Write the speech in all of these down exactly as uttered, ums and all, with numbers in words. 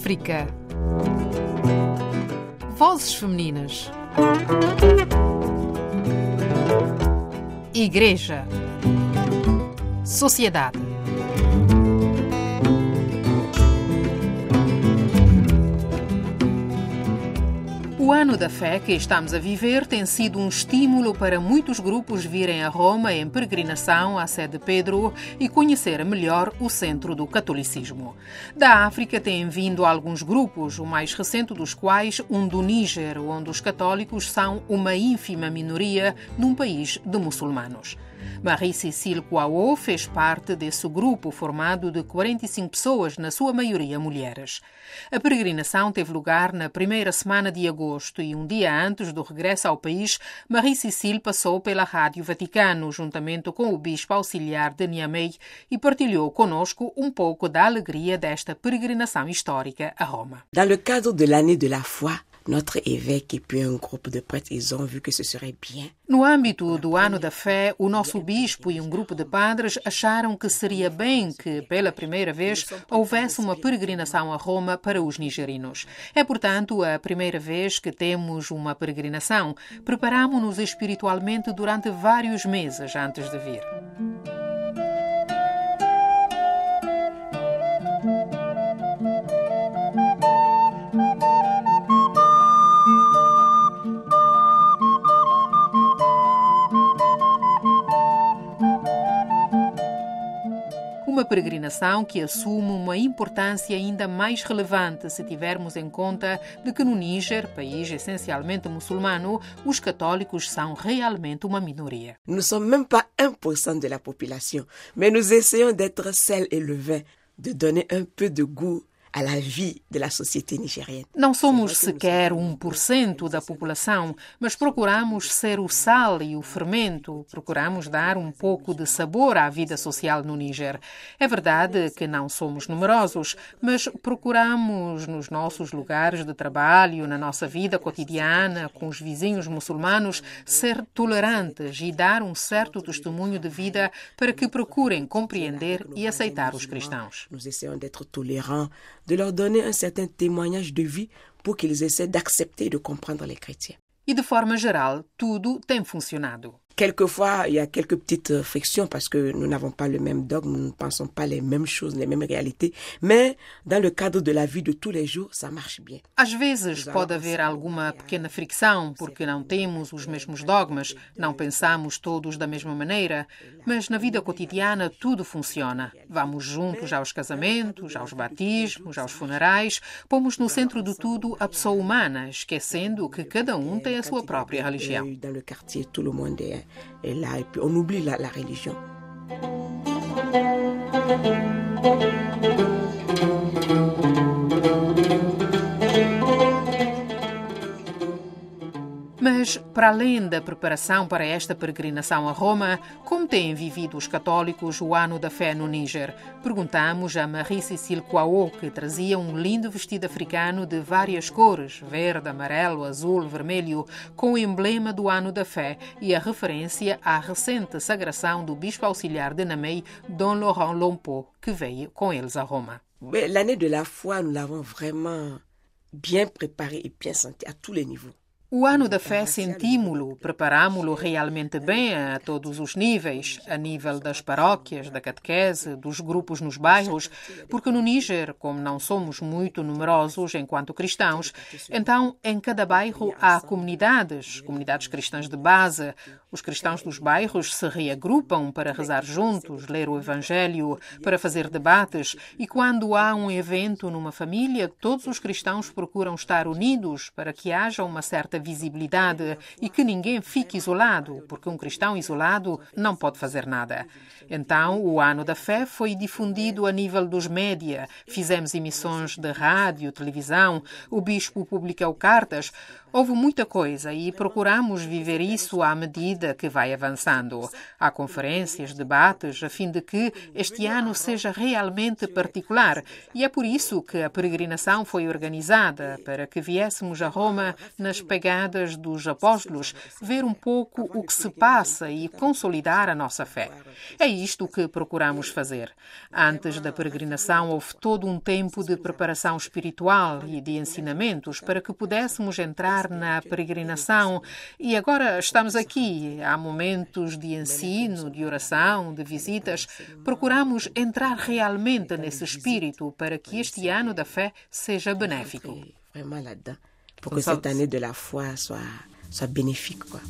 África. Vozes femininas. Igreja. Sociedade. O Ano da Fé que estamos a viver tem sido um estímulo para muitos grupos virem a Roma em peregrinação à sede de Pedro e conhecer melhor o centro do catolicismo. Da África têm vindo alguns grupos, o mais recente dos quais um do Níger, onde os católicos são uma ínfima minoria num país de muçulmanos. Marie-Cécile Kouao fez parte desse grupo formado de quarenta e cinco pessoas, na sua maioria mulheres. A peregrinação teve lugar na primeira semana de agosto e um dia antes do regresso ao país, Marie-Cécile passou pela Rádio Vaticano, juntamente com o bispo auxiliar de Niamey, e partilhou conosco um pouco da alegria desta peregrinação histórica a Roma. Dans le cadre de l'année de la foi, notre évêque et puis un groupe de prêtres, ils ont vu que ce serait bien. No âmbito do Ano da Fé, o nosso bispo e um grupo de padres acharam que seria bem que, pela primeira vez, houvesse uma peregrinação a Roma para os nigerinos. É, portanto, a primeira vez que temos uma peregrinação. Preparámo-nos espiritualmente durante vários meses antes de vir. Uma peregrinação que assume uma importância ainda mais relevante se tivermos em conta de que no Níger, país essencialmente muçulmano, os católicos são realmente uma minoria. Nous ne sommes même pas un pour cent de la population, mais nous essayons d'être sel et levain, de donner un peu de goût à la vie de la société nigérienne. Não somos sequer um por cento da população, mas procuramos ser o sal e o fermento, procuramos dar um pouco de sabor à vida social no Níger. É verdade que não somos numerosos, mas procuramos nos nossos lugares de trabalho, na nossa vida cotidiana, com os vizinhos muçulmanos, ser tolerantes e dar um certo testemunho de vida para que procurem compreender e aceitar os cristãos. Nous essayons d'être tolérants, de leur donner un certain témoignage de vie pour qu'ils essaient d'accepter et de comprendre les chrétiens. E de forma geral, tudo tem funcionado. Quelquefois, il y a quelques petites frictions parce que nous n'avons pas le même dogme, nous ne pensons pas les mêmes choses, les mêmes réalités, mais dans le cadre de la vie de tous les jours, ça marche bien. Às vezes pode haver alguma pequena fricção porque não temos os mesmos dogmas, não pensamos todos da mesma maneira, mas na vida cotidiana tudo funciona. Vamos juntos aos casamentos, aos batismos, aos funerais, pomos no centro de tudo a pessoa humana, esquecendo que cada um tem a sua própria religião. Dans le quartier, tout le monde est Et là, et puis on oublie la, la religion. Mas, para além da preparação para esta peregrinação a Roma, como têm vivido os católicos o Ano da Fé no Níger? Perguntamos a Marie-Cécile Kouao, que trazia um lindo vestido africano de várias cores, verde, amarelo, azul, vermelho, com o emblema do Ano da Fé e a referência à recente sagração do bispo auxiliar de Niamey, Dom Laurent Lompo, que veio com eles a Roma. L'année de la foi, nous l'avons vraiment bien préparée et bien sentie à tous les niveaux. O Ano da Fé sentimos-lo, preparámo-lo realmente bem a todos os níveis, a nível das paróquias, da catequese, dos grupos nos bairros, porque no Níger, como não somos muito numerosos enquanto cristãos, então em cada bairro há comunidades, comunidades cristãs de base. Os cristãos dos bairros se reagrupam para rezar juntos, ler o Evangelho, para fazer debates, e quando há um evento numa família, todos os cristãos procuram estar unidos para que haja uma certa visibilidade e que ninguém fique isolado, porque um cristão isolado não pode fazer nada. Então, o Ano da Fé foi difundido a nível dos média. Fizemos emissões de rádio, televisão, o bispo publicou cartas. Houve muita coisa e procuramos viver isso à medida que vai avançando. Há conferências, debates, a fim de que este ano seja realmente particular. E é por isso que a peregrinação foi organizada, para que viéssemos a Roma nas pegadas dos apóstolos, ver um pouco o que se passa e consolidar a nossa fé. É isto que procuramos fazer. Antes da peregrinação houve todo um tempo de preparação espiritual e de ensinamentos para que pudéssemos entrar na peregrinação e agora estamos aqui. Há momentos de ensino, de oração, de visitas. Procuramos entrar realmente nesse espírito para que este ano da fé seja benéfico. Vraiment là-dedans, pour que cette année de la foi soit, soit bénéfique, quoi.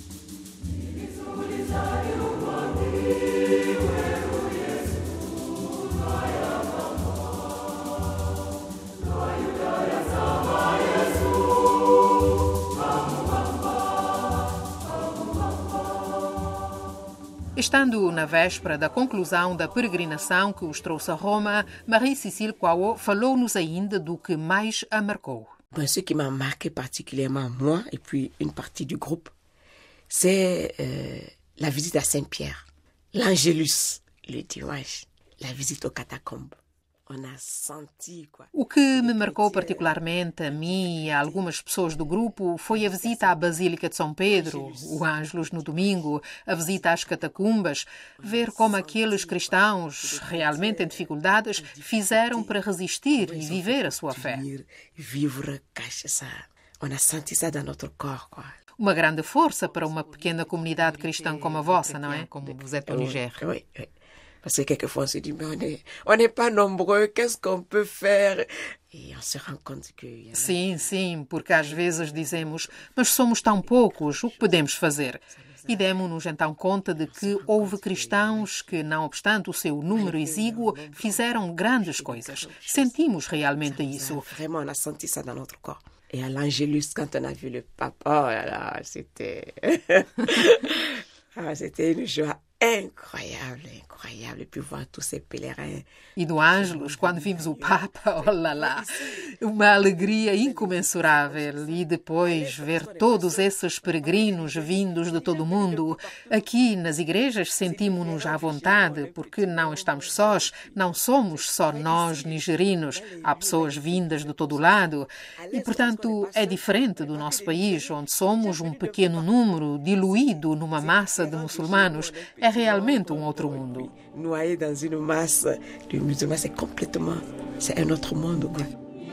Estando na véspera da conclusão da peregrinação que os trouxe a Roma, Marie-Cécile Kouao falou-nos ainda do que mais a marcou. Bon, ce qui m'a marqué particulièrement moi et puis une partie du groupe, c'est euh, la visite à Saint-Pierre, l'Angélus le dimanche, la visite aux catacombes. O que me marcou particularmente a mim e a algumas pessoas do grupo foi a visita à Basílica de São Pedro, o Ângelus no domingo, a visita às catacumbas, ver como aqueles cristãos, realmente em dificuldades, fizeram para resistir e viver a sua fé. Uma grande força para uma pequena comunidade cristã como a vossa, não é? Como vous êtes au Niger. Oui, oui. Parce que quelquefois on se dit, mais on est, on n'est pas nombreux, qu'est-ce qu'on peut faire? E on se rend compte que... Sim, sim, porque às vezes dizemos, mas somos tão poucos, o que podemos fazer? E demos-nos então conta de que houve cristãos que, não obstante o seu número exíguo, fizeram grandes coisas. Sentimos realmente isso. Vraiment, on a senti ça dans notre corps. Et à l'Angélus, quand on a vu le pape, oh là là, c'était... ah, c'était une joie incroyable, incroyable, e puis voir tous ces pèlerins. E do Ângelus, quando vimos o Papa, oh lá lá, uma alegria incomensurável. E depois ver todos esses peregrinos vindos de todo o mundo. Aqui nas igrejas sentimos-nos à vontade, porque não estamos sós, não somos só nós nigerinos. Há pessoas vindas de todo o lado. E, portanto, é diferente do nosso país, onde somos um pequeno número diluído numa massa de muçulmanos. É realmente um outro mundo. Noyé dans une masse de musulmans, c'est complètement, c'est un autre monde, quoi.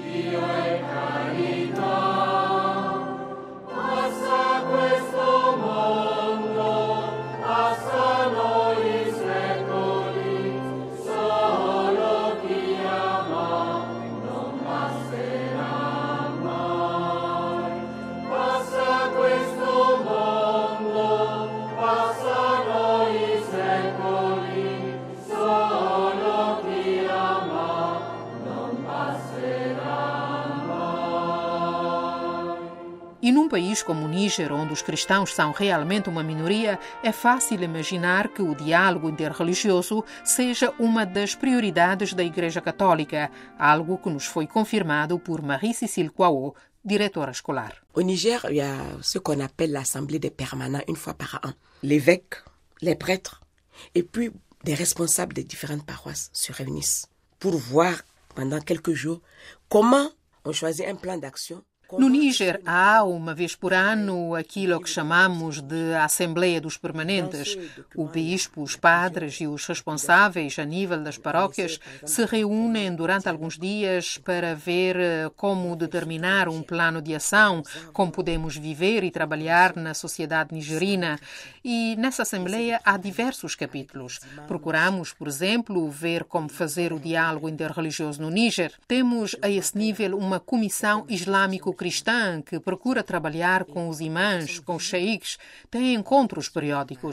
E num país como o Níger, onde os cristãos são realmente uma minoria, é fácil imaginar que o diálogo interreligioso seja uma das prioridades da Igreja Católica, algo que nos foi confirmado por Marie-Cécile Kouao, diretora escolar. Au Niger, il y a ce qu'on appelle l'Assemblée des permanents une fois par an. L'évêque, les prêtres et puis des responsables des différentes paroisses se réunissent pour voir pendant quelques jours comment on choisit un plan d'action. No Níger há, uma vez por ano, aquilo que chamamos de Assembleia dos Permanentes. O bispo, os padres e os responsáveis a nível das paróquias se reúnem durante alguns dias para ver como determinar um plano de ação, como podemos viver e trabalhar na sociedade nigerina. E nessa Assembleia há diversos capítulos. Procuramos, por exemplo, ver como fazer o diálogo interreligioso no Níger. Temos a esse nível uma comissão islâmico cristã que procura trabalhar com os imãs, com os sheiks, tem encontros periódicos.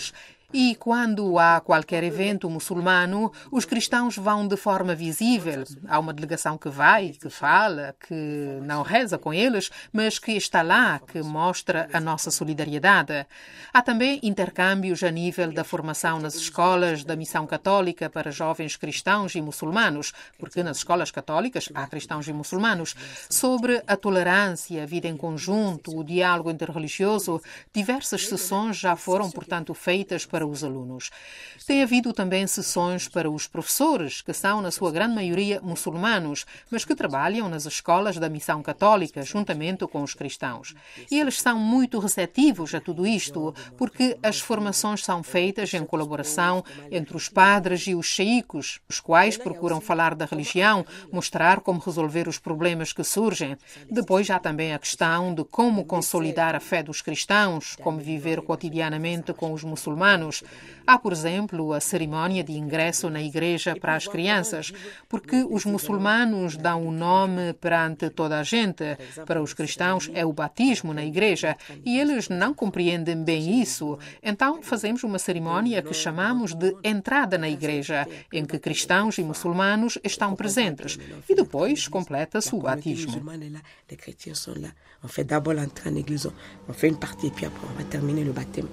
E quando há qualquer evento muçulmano, os cristãos vão de forma visível. Há uma delegação que vai, que fala, que não reza com eles, mas que está lá, que mostra a nossa solidariedade. Há também intercâmbios a nível da formação nas escolas da missão católica para jovens cristãos e muçulmanos, porque nas escolas católicas há cristãos e muçulmanos, sobre a tolerância, a vida em conjunto, o diálogo interreligioso. Diversas sessões já foram, portanto, feitas para os alunos. Tem havido também sessões para os professores, que são, na sua grande maioria, muçulmanos, mas que trabalham nas escolas da missão católica, juntamente com os cristãos. E eles são muito receptivos a tudo isto, porque as formações são feitas em colaboração entre os padres e os sheicos, os quais procuram falar da religião, mostrar como resolver os problemas que surgem. Depois há também a questão de como consolidar a fé dos cristãos, como viver cotidianamente com os muçulmanos. Há, por exemplo, a cerimónia de ingresso na igreja para as crianças, porque os muçulmanos dão o nome perante toda a gente. Para os cristãos é o batismo na igreja e eles não compreendem bem isso. Então fazemos uma cerimónia que chamamos de entrada na igreja, em que cristãos e muçulmanos estão presentes e depois completa-se o batismo. On fait d'abord l'entrée en église, on fait une partie et puis après on va terminer le baptême.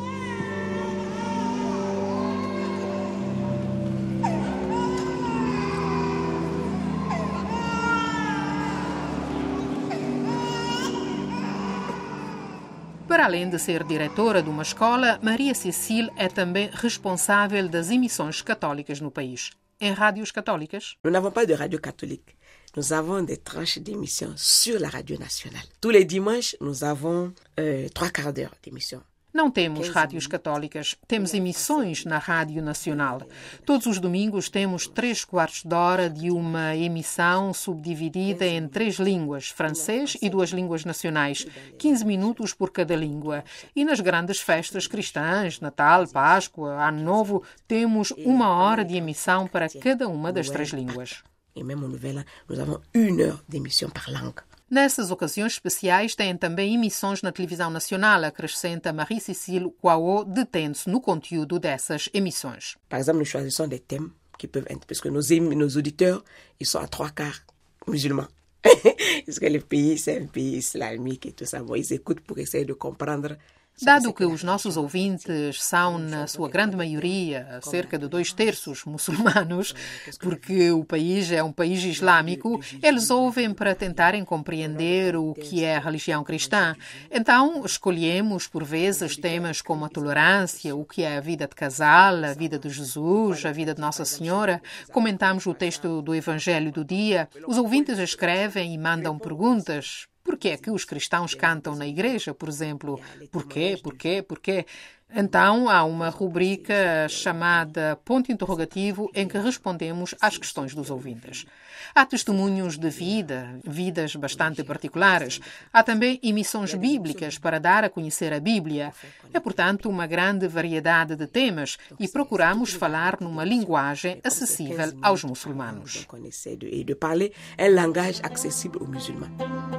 Para além de ser diretora de uma escola, Maria Cecile é também responsável das emissões católicas no país. Em rádios católicas? Nous n'avons pas de radio catholique. Nous avons des tranches d'émissions sur la radio nationale. Tous les dimanches, nous avons euh, trois quarts d'heure d'émission. Não temos rádios católicas, temos emissões na Rádio Nacional. Todos os domingos temos três quartos de hora de uma emissão subdividida em três línguas, francês e duas línguas nacionais, quinze minutos por cada língua. E nas grandes festas cristãs, Natal, Páscoa, Ano Novo, temos uma hora de emissão para cada uma das três línguas. E mesmo no Nouvel An, nous avons une heure d'émission par langue. Nessas ocasiões especiais têm também emissões na televisão nacional, acrescenta Marie-Cécile Kouao, detendo-se no conteúdo dessas emissões. Par exemple, nous choisissons des thèmes qui peuvent être, parce que nos, nos auditeurs, ils sont à trois quarts musulmans. Parce que le pays, c'est un pays islamique et tout ça. Bon, ils écoutent pour essayer de comprendre. Dado que os nossos ouvintes são, na sua grande maioria, cerca de dois terços muçulmanos, porque o país é um país islâmico, eles ouvem para tentarem compreender o que é a religião cristã. Então, escolhemos, por vezes, temas como a tolerância, o que é a vida de casal, a vida de Jesus, a vida de Nossa Senhora. Comentamos o texto do Evangelho do dia. Os ouvintes escrevem e mandam perguntas. Por que é que os cristãos cantam na igreja, por exemplo? Porquê? Porquê? Porquê? Então, há uma rubrica chamada Ponto Interrogativo em que respondemos às questões dos ouvintes. Há testemunhos de vida, vidas bastante particulares. Há também emissões bíblicas para dar a conhecer a Bíblia. É, portanto, uma grande variedade de temas e procuramos falar numa linguagem acessível aos muçulmanos. E de parler un langage accessible aux musulmans.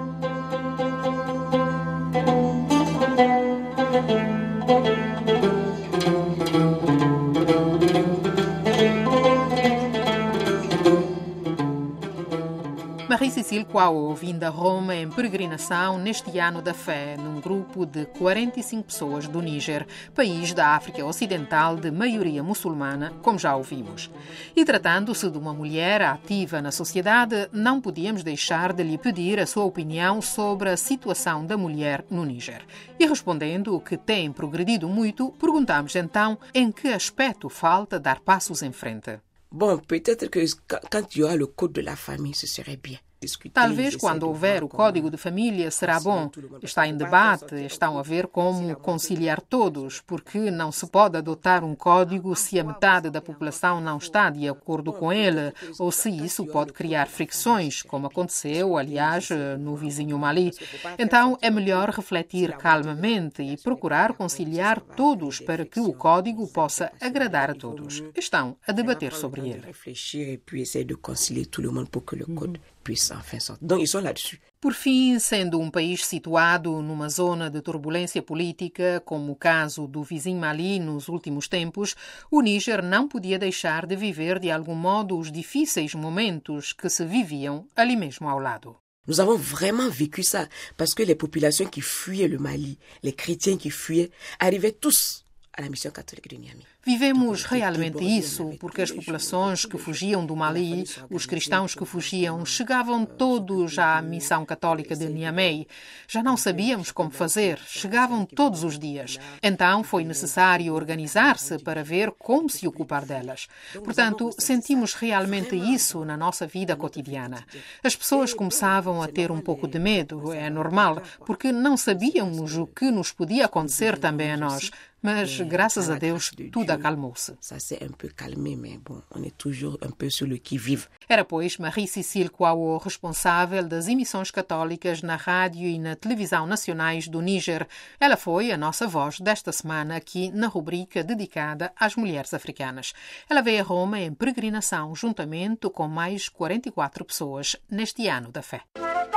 Marie-Cécile Kouao, vinda a Roma em peregrinação neste ano da fé, num grupo de quarenta e cinco pessoas do Níger, país da África Ocidental de maioria muçulmana, como já ouvimos. E tratando-se de uma mulher ativa na sociedade, não podíamos deixar de lhe pedir a sua opinião sobre a situação da mulher no Níger. E respondendo que tem progredido muito, perguntamos então em que aspecto falta dar passos em frente. Bon, peut-être que quand il y aura le code de la famille, ce serait bien. Talvez quando houver o Código de Família será bom. Está em debate, estão a ver como conciliar todos, porque não se pode adotar um código se a metade da população não está de acordo com ele, ou se isso pode criar fricções, como aconteceu, aliás, no vizinho Mali. Então é melhor refletir calmamente e procurar conciliar todos para que o código possa agradar a todos. Estão a debater sobre ele. puissent enfin sortir. Donc, ils sont là-dessus. Por fim, sendo um país situado numa zona de turbulência política, como o caso do vizinho Mali nos últimos tempos, o Níger não podia deixar de viver de algum modo os difíceis momentos que se viviam ali mesmo ao lado. Nous avons vraiment vécu ça, parce que les populations qui fuyaient le Mali, les chrétiens qui fuyaient, arrivaient tous à la mission catholique de Niamey. Vivemos realmente isso, porque as populações que fugiam do Mali, os cristãos que fugiam, chegavam todos à Missão Católica de Niamey. Já não sabíamos como fazer, chegavam todos os dias. Então foi necessário organizar-se para ver como se ocupar delas. Portanto, sentimos realmente isso na nossa vida cotidiana. As pessoas começavam a ter um pouco de medo, é normal, porque não sabíamos o que nos podia acontecer também a nós. Mas, graças a Deus, tudo acalmou-se. Era, pois, Marie-Cécile Kouao, responsável das emissões católicas na rádio e na televisão nacionais do Níger. Ela foi a nossa voz desta semana aqui na rubrica dedicada às mulheres africanas. Ela veio a Roma em peregrinação juntamente com mais quarenta e quatro pessoas neste ano da fé.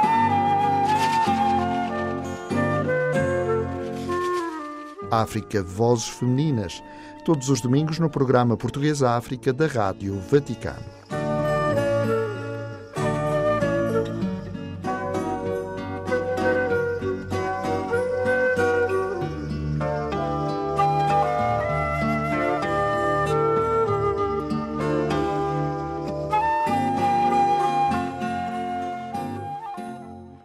África Vozes Femininas, todos os domingos no programa Português África da Rádio Vaticano.